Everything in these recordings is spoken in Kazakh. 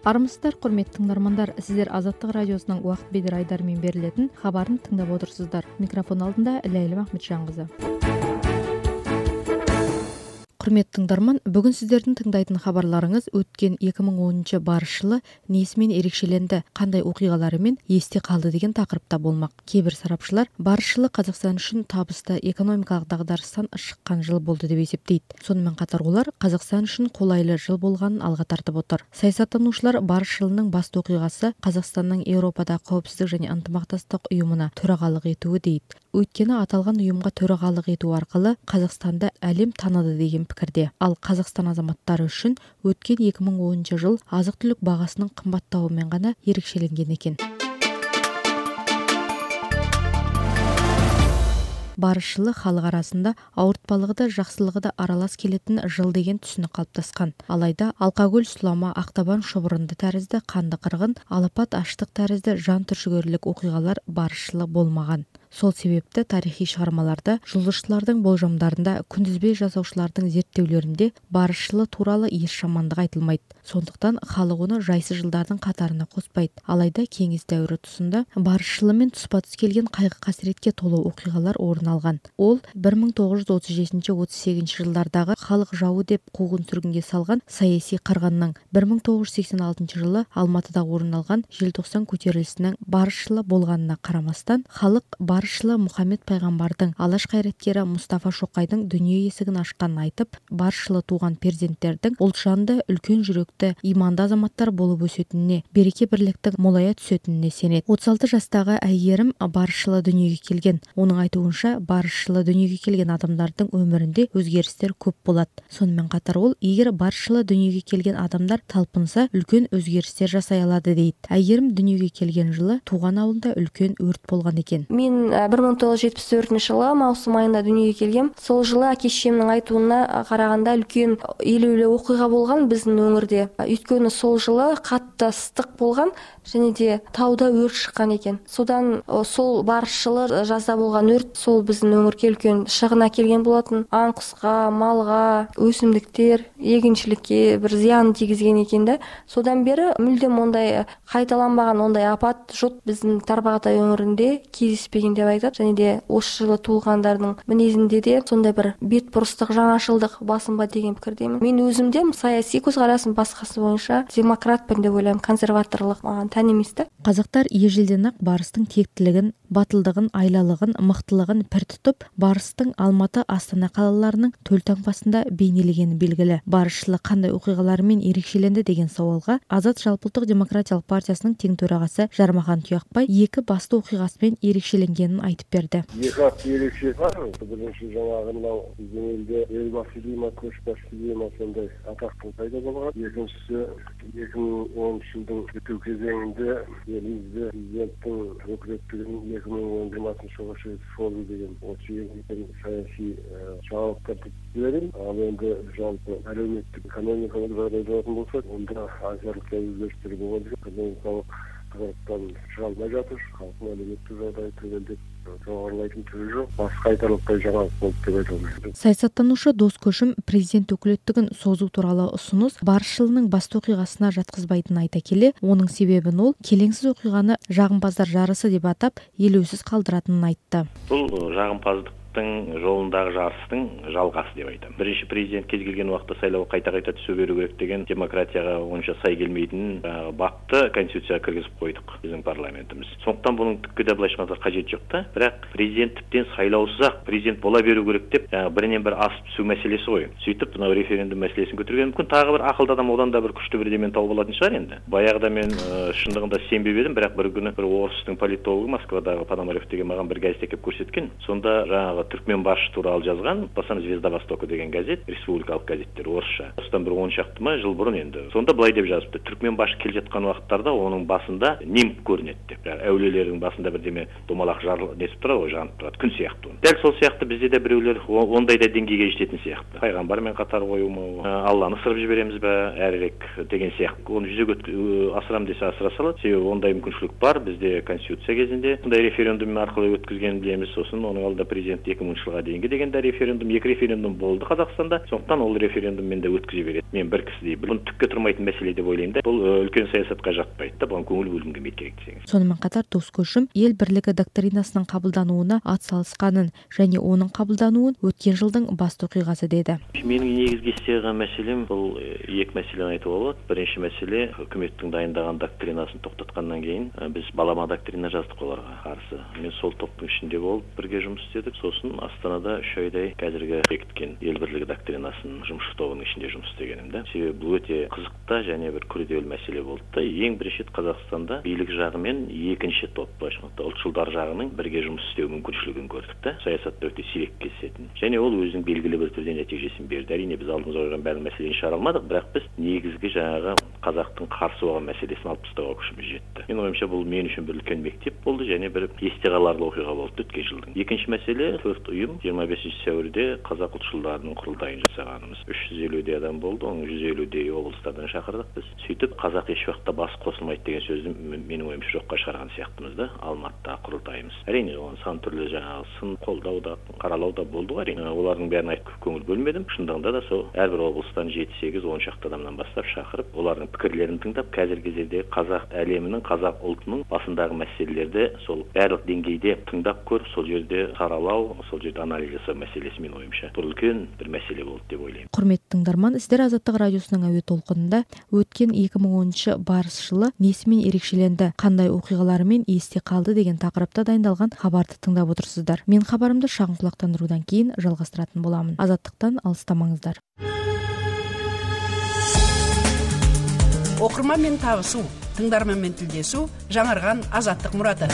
Армысыздар, құрметті тыңдармандар, сіздер Азаттық радиосының уақыт бедер айдарымен берілетін хабарын тыңдап отырсыздар. Микрофон алдында Ләйлім Ахметжанқызы. Құрметті тыңдарман, бүгін сіздердің тыңдайтын хабарларыңыз өткен 2010 барыс жылы несімен ерекшеленді, қандай оқиғаларымен есте қалды деген тақырыпта болмақ. Кейбір сарапшылар барыс жылы Қазақстан үшін табысты экономикалық дағдарыстан шыққан жыл болды деп есептейді. Сонымен қатар олар Қазақстан үшін қолайлы жыл болғанын алға тартып отыр. Саясаттанушылар барыс жылының басты оқиғасы Қазақстанның Еуропада қауіпсіздік және ынтымақтастық ұйымына төрағалық етуі дейді. Өйткені аталған ұйымға төрағалық ету арқылы Қазақстанды әлем таныды деген пікірде. Ал Қазақстан азаматтары үшін өткен 2010 жыл азық-түлік бағасының қымбаттауымен ғана ерекшеленген екен. Барыс жылы халық арасында ауыртпалығы да жақсылығы да аралас келетін жыл деген түсінік қалыптасқан. Алайда алкоголь сұлама, ақтабан шұбырынды тәрізді қанды қырғын, алапат аштық тәрізді жан түршігерлік оқиғалар барыс жылы болмаған. Сол себепті тарихи шығармаларда, жұлдызшылардың болжамдарында, күнтізбе жасаушылардың зерттеулерінде барыс жылы туралы еш жамандық айтылмайды. Сондықтан халық оны жайсыз жылдардың қатарына қоспайды. Алайда кеңес дәуірі тұсында барыс жылымен тұспа-тұс келген қайғы-қасіретке толы оқиғалар орын алған. Ол 1937-38 жылдардағы халық жауы деп қуғын-сүргінге салған саяси қырғынның, 1986 жылы Алматыда орын алған желтоқсан көтерілісінің барыс жылы болғанына қарамастан, халық барыс жылы Мұхаммед пайғамбардың алаш қайраткері Мұстафа Шоқайдың дүние есігін ашқанын айтып, барыс жылы туған перзенттердің ұлтжанды, үлкен жүректі, иманды азаматтар болып өсетініне, береке-бірліктің молая түсетініне сенеді. 36 жастағы әйгерім барыс жылы дүниеге келген. Оның айтуынша, барыс жылы дүниеге келген адамдардың өмірінде өзгерістер көп болады. Сонымен қатар ол, егер барыс жылы дүниеге келген адамдар талпынса, үлкен өзгерістер жасай алады дейді. Әйгерім дүниеге келген жылы туған ауылда үлкен өрт болған екен. Мен 1974 жылы маусым айында дүниеге келгем. Сол жылы әке-шешемнің айтуына қарағанда үлкен елеулі оқиға болған біздің өңірде. Өйткені сол жылы қатты ыстық болған және де тауда өрт шыққан екен. Содан сол барыс жылы жазда болған өрт сол біздің өңірге үлкен шығын әкелген болатын. Аң-құсқа, малға, өсімдіктер, егіншілікке бір зиян тигізген екен де. Содан бері мүлдем ондай қайталанбаған ондай апат жоқ біздің Тарбағатай өңірінде кездеспеген деп айтады. Және де осы жылы туылғандардың мінезінде де сондай бір бетбұрыстық жаңашылдық басым ба деген пікірдемін. Мен өзімде саяси көзқарасым басқасы бойынша демократпын деп ойлаймын. Консерваторлық маған тән емес та. Қазақтар ежелден ақ барыстың тектілігін, батылдығын, айлалығын, мықтылығын пір тұтып, барыстың Алматы, Астана қалаларының төлтаңбасында бейнелегені белгілі. Барыс жылы қандай оқиғаларымен ерекшеленді деген сауалға Азат жалпыұлттық демократиялық партиясының тең төрағасы Жармахан Тұяқбай екі басты оқиғасымен ерекшеленгенін айтып берді. Екі ерекше бар. Бірінші жаңағы мынау біздің елде елбасы дей ма, көшбасшы дей ма сондай атақтың пайда болған. Екіншісі 2010 жылдың біту кезеңінде елімізде президенттің өкілеттігін 2010 жылға шейін форум деген осы ең саяси жаңалықтар беремін. Ал енді жалпы әлеуметтік экономикалық жағдай болатын болса, онда айтарлықтай өзгерістер болған жоқ. Экономикалық тығырықтан шыға алмай жатыр. Халықтың әлеуметтік жағдайы төмендеп жоғарылайтын түрі жоқ. Басқа айтарлықтай жаңалық болды деп айта алмаймын. Саясаттанушы Дос Көшім президент өкілеттігін созу туралы ұсыныс барыс жылының басты оқиғасына жатқызбайтынын айта келе, оның себебін ол келеңсіз оқиғаны жағымпаздар жарысы деп атап, елеусіз қалдыратынын айтты. Бұл жағымпаздық жолындағы жарыстың жалғасы деп айтамын. Бірінші президент кез келген уақытта сайлауға қайта түсу беру керек деген демократияға онша сай келмейтін бапты конституцияға кіргізіп қойдық біздің парламентіміз. Сондықтан бұның түкке де былайша айтқанда қажеті жоқ та. Бірақ президенттіктен сайлаусыз-ақ президент бола беру керек деп бірінен бір асып түсу мәселесі ғой. Сөйтіп мынау референдум мәселесін көтерген. Мүмкін тағы бір ақылды адам одан да бір күшті бір демені тауып алатын шығар енді. Баяғыда мен шындығында сенбеп едім, бірақ бір күні бір орыстың политологы Москвадағы Пономарев деген маған бір газет әкеліп көрсеткен. Сонда жаңағы түркмен басшы туралы жазған, басам Звезда Востока деген газет, республикалық газеттер орысша. Осыдан бір 10 шақты ма жыл бұрын енді. Сонда былай деп жазыпты: түркмен басшы келе жатқан уақыттарда оның басында неміп көрінеді деп. Әулиелердің басында бірдеме домалақ жарылып несіп тұрады ғой, жанып тұрады, күн сияқты. Дәл сол сияқты бізде де біреулер ондай да деңгейге жететін сияқты. Пайғамбармен қатар қою ма, Алланы ысырып жібереміз бе, әрірек деген сияқты. Оны жүзеге асырам десе асыра салады. Себебі ондай мүмкіншілік бар. Бізде конституция кезінде сондай референдум арқылы өткізген дейміз. Сосын оның алдында президент болады 2000 жылға дейінгі дегенде референдум, 2 референдум болды Қазақстанда. Сондықтан ол референдуммен де өткізе береді. Мен бір кісідей бұл түкке тұрмайтын мәселе деп ойлаймын да. Бұл үлкен саясатқа жатпайды да, бұған көңіл бөлгім келмейді керек десеңіз. Сонымен қатар дос көшім ел бірлігі доктринасының қабылдануына атсалысқанын және оның қабылдануын өткен жылдың басты оқиғасы деді. Менің негізгі істеген мәселем бұл екі мәселені айтуға болады. Бірінші мәселе үкіметтің дайындаған доктринасын тоқтатқаннан кейін біз балама доктрина жаздық оларға қарсы. Мен сол топтың ішінде болып бірге жұмыс істедік. Сосын Астанада 3 айдай қазіргі бекіткен ел бірлігі доктринасын жұмыс тобының ішінде жұмыс істегенімді. Себебі бұл өте қызықты және бір күрделі мәселе болды да. Ең бірінші Қазақстанда билік жағы мен екінші топ ұлтшылдар жағының бірге жұмыс істеу мүмкіншілігін көрдік та. Саясатта өте сирек кездесетін. Және ол өзінің белгілі бір түрде нәтижесін берді. Әрине біз алдымызға қойған барлық мәселені шығара алмадық, бірақ біз негізгі жаңағы қазақтың қарсы болған мәселесін алып тастауға күшіміз жетті. Менің ойымша бұл мен үшін бір үлкен мектеп болды және бір есте қаларлық оқиға болды өткен жылдың. Екінші мәселе 4 ұйым 25 сәуірде қазақ ұлтшылдарының құрылтайын жасағанымыз. 350-дей адам болды, оның 150-дей облыстардан шақырдық біз. Сөйтіп қазақ еш уақытта бас қосылмайды деген сөзді менің ойымша жоққа шығарған сияқтымыз да, Алматыда құрылтайымыз. Әрине оған сан түрлі жаңағы сын қолдау да, қаралау да болды ғой әрине. Олардың бәрін айтып көңіл бөлмедім. Шындығында да сол әрбір облыстан 7-8-10 шақты адамнан бастап шақырып, олардың пікірлерін тыңдап, қазіргі кезде қазақ әлемінің, қазақ ұлтының басындағы мәселелерді сол барлық деңгейде тыңдап көріп, сол жерде саралау, сол жерде анализ жасау мәселесі менің ойымша бұл үлкен бір мәселе болды деп ойлаймын. Құрметті тыңдарман, сіздер Азаттық радиосының әуе толқынында өткен 2010 барыс жылы несімен ерекшеленді, қандай оқиғаларымен есте қалды деген тақырыпта дайындалған хабарды тыңдап отырсыздар. Мен хабарымды шағын құлақтандырудан кейін жалғастыратын боламын. Азаттықтан алыстамаңыздар. Оқырманмен табысу, тыңдарманмен тілдесу жаңарған Азаттық мұраты.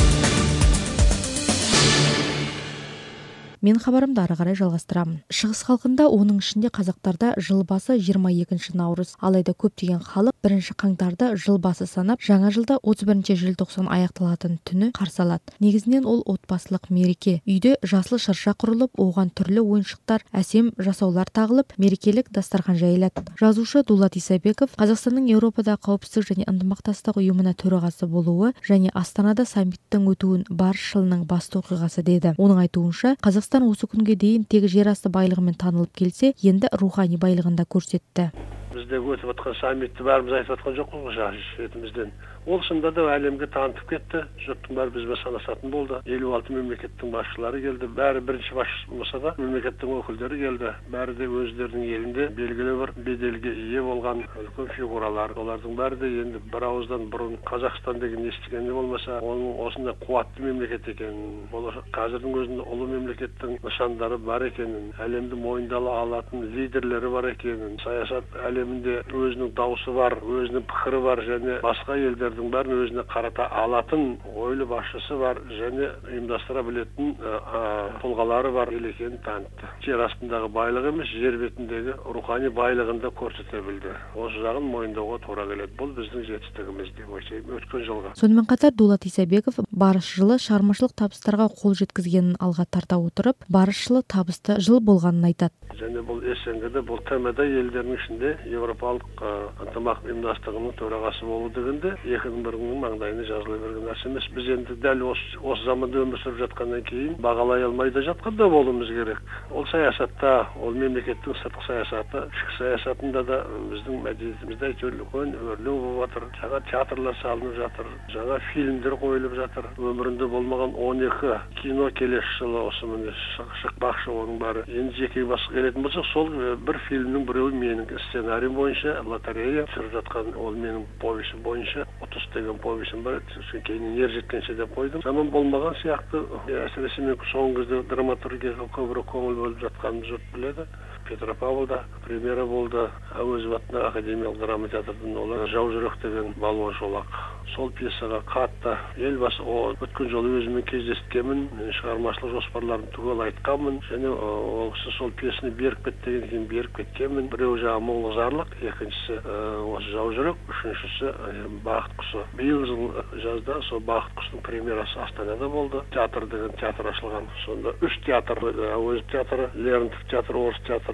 Мен хабарымды ары қарай жалғастырамын. Шығыс халқында, оның ішінде қазақтарда жыл басы 22 наурыз. Алайда көптеген халық 1 қаңтарды жыл басы санап, жаңа жылда 31 желтоқсан аяқталатын түні қарсы алады. Негізінен ол отбасылық мереке. Үйде жасыл шырша құрылып, оған түрлі ойыншықтар, әсем жасаулар тағылып, мерекелік дастархан жайылады. Жазушы Дулат Исабеков Қазақстанның Еуропада қауіпсіздік және ынтымақтастық ұйымына төрағасы болуы және Астанада саммиттің өтуін барыс жылының басты оқиғасы деді. Оның айтуынша, Қазақстан осы күнге дейін тек жер асты байлығымен танылып келсе, енді рухани байлығын да көрсетті. Бізде өтіп отқан саммитті бәріміз айтып отқан жоқпыз ғой жағы шетімізден. Ол шынында да әлемге танытып кетті. Жұрттың бәрі бізбен санасатын болды. 56 мемлекеттің басшылары келді. Бәрі бірінші басшы болмаса да мемлекеттің өкілдері келді. Бәрі де өздерінің елінде белгілі бір беделге ие болған үлкен фигуралар. Олардың бәрі де енді бір ауыздан бұрын Қазақстан деген естігенде болмаса, оның осындай қуатты мемлекет екенін, қазірдің өзінде ұлы мемлекеттің нышандары бар екенін, әлемді мойындала алатын лидерлері бар екенін, саясат әлемінде өзінің дауысы бар, өзінің пікірі бар және басқа елдердің бәрін өзіне қарата алатын ойлы басшысы бар және ұйымдастыра білетін тұлғалары бар екенін танытты. Жер астындағы байлық емес, жер бетіндегі рухани байлығын да көрсете білді. Осы жағын мойындауға тура келеді. Бұл біздің жетістігіміз деп ойлаймын өткен жылға. Сонымен қатар Дулат Исабеков барыс жылы шығармашылық табыстарға қол жеткізгенін алға тарта отырып, барыс жылы табысты жыл болғанын айтады. Және бұл СНГ-де, бұл ТМД елдерінің ішінде Европалық ынтымақ ұйымдастығының төрағасы болу дегенде 2001 маңдайына жазыла берген нәрсе емес. Біз енді дәл осы заманда өмір сүріп жатқаннан кейін бағалай алмай да жатқанда болуымыз керек. Ол саясатта, ол мемлекеттің сыртқы саясаты, ішкі саясатында да біздің мәдениетімізде үлкен өрлеу болып жатыр. Жаңа театрлар салынып жатыр, жаңа фильмдер қойылып жатыр. Өмірінде болмаған 12 кино келесі жылы осы міне шықпақшы, оның бәрі. Енді жеке басқа келетін болсақ, сол бір фильмнің біреуі менің сценарийім бойынша лотерея түсіріп жатқан, ол менің повесім бойынша 30 деген повесім бар. Кейін ер жеткенше деп қойдым. Заман болмаған сияқты, әсіресе мен соңғы кезде драматургияға көбірек көңіл бөліп жатқанымды жұрт біледі. Петропавлда премьера болды. Әуезов атындағы академиялық драма театрдан олар «Жау жүрек» деген балуан шолақ. Сол пьесаға қатты елбасы өткен жолы өзімен кездескенмін, шығармашылық жоспарларын түгел айтқанмын және ол кісі сол пьесаны беріп кет деген кейін беріп кеткенмін. Біреуі жағы мұңлық-зарлық, екіншісі осы «Жау жүрек», үшіншісі «Бақыт құсы». Биыл жыл жазда сол «Бақыт құсының» премьерасы Астанада болды. Театр деген театр ашылған. Сонда 3 театр, Әуезов театры, Лермонтов театры, Орыс театры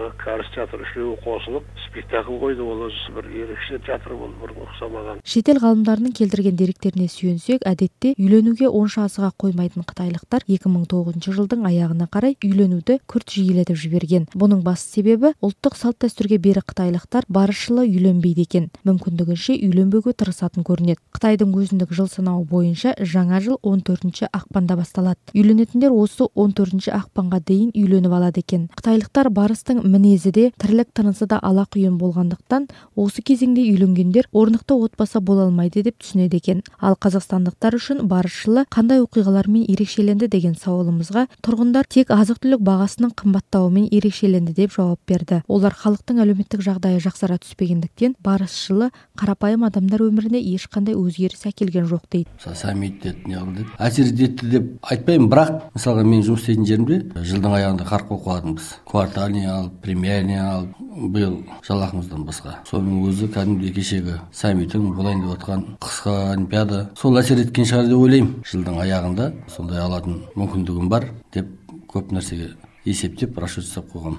жанагы Карыс театр үшеуі қосылып спектакль қойды. Ол өзі бір ерекше театр болды, бір ұқсамаған. Шетел ғалымдарының келтірген деректеріне сүйенсек, әдетте үйленуге онша асыға қоймайтын қытайлықтар 2009 жылдың аяғына қарай үйленуді күрт жиілетіп жіберген. Бұның басты себебі ұлттық салт-дәстүрге бері қытайлықтар барышылы үйленбейді екен. Мүмкіндігінше үйленбеуге тырысатын көрінеді. Қытайдың өзіндік жыл санауы бойынша жаңа жыл 14 ақпанда басталады. Үйленетіндер осы 14 ақпанға дейін үйленіп алады екен. Қытайлықтар барыстың мінезі де, тірлік тынысы да алақұйын болғандықтан, осы кезеңде үйленгендер орнықты отбасы бола алмайды деп түсінеді екен. Ал қазақстандықтар үшін барышылы қандай оқиғалармен ерекшеленді деген сауалымызға тұрғындар тек азық-түлік бағасының қымбаттауымен ерекшеленді деп жауап берді. Олар халықтың әлеуметтік жағдайы жақсара түспегендіктен барысшылы қарапайым адамдар өміріне ешқандай өзгеріс әкелген жоқ дейді. Саммит әсер етті деп айтпаймын, бірақ мысалға мен жұмыс істейтін жерімде жылдың аяғында қарқ болып қалатынбыз. Квартальный алып, премиальный алып, биыл жалақымыздан басқа. Соның өзі кәдімгідей кешегі саммиттің болайын деп отқан қысқы олимпиада сол әсер еткен шығар деп ойлаймын. Жылдың аяғында сондай алатын мүмкіндігім бар деп көп нәрсеге есептеп расчет жасап қойғам.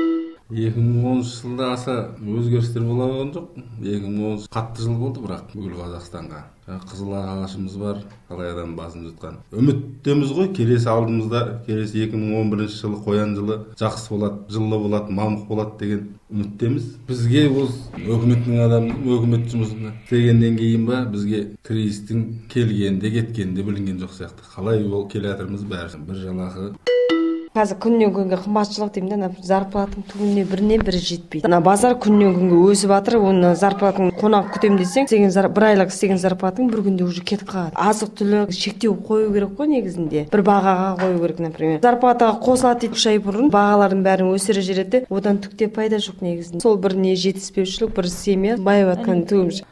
2010 жылда аса өзгерістер бола қойған жоқ. 2010 қатты жыл болды, бірақ бүкіл Қазақстанға. Қызыл ағашымыз бар, талай адам басын жұтқан. Үміттеміз ғой, келесі алдымызда, келесі 2011 жылы қоян жылы жақсы болады, жылы болады, мамық болады деген үміттеміз. Бізге ол өкіметтің адамы, өкімет жұмысында істегеннен кейін ба, бізге кризистің келгенде, кеткенде білінген жоқ сияқты. Қалай ол келе жатырмыз бәрі бір жалақы. Қазір күннен күнге қымбатшылық деймін де, зарплатың түгіне біріне-бірі жетпейді. Базар күннен күнге өсіп жатыр, оны зарплатың қонақ күтем десең, бір айлық істеген зарплатың бір күнде уже кетіп қалады. Азық-түлік шектеу қою керек қой негізінде. Бір бағаға қою керек, например. Зарплатаға қосылады дейді, 3 ай бұрын бағалардың бәрін өсіре жүреді, одан түк те пайда жоқ негізінде. Сол бір не жетіспеушілік, бір семья байып жатқан түгім.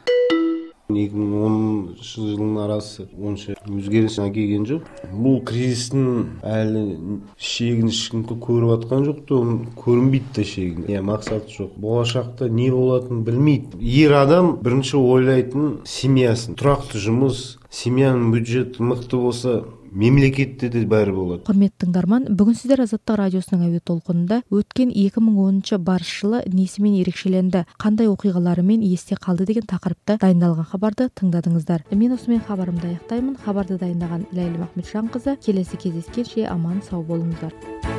2010 жылдың арасы онша өзгеріс әкелген жоқ. Бұл кризистің әлі шегін ешкім көріп жатқан жоқ, көрінбейді де шегін. Мақсаты жоқ. Болашақта не болатынын білмейді. Ер адам бірінші ойлайтын семьясын, тұрақты жұмыс, семьяның бюджеті мықты болса, мемлекетте де бәрі болады. Құрметті тыңдарман, бүгін сіздер Азаттық радиосының әуе толқынында өткен 2010 барысшылы несімен ерекшеленді, қандай оқиғаларымен есте қалды деген тақырыпта дайындалған хабарды тыңдадыңыздар. Мен осымен хабарымды аяқтаймын. Хабарды дайындаған Ләйлім Ахметжанқызы. Келесі кездескенше аман сау болыңыздар.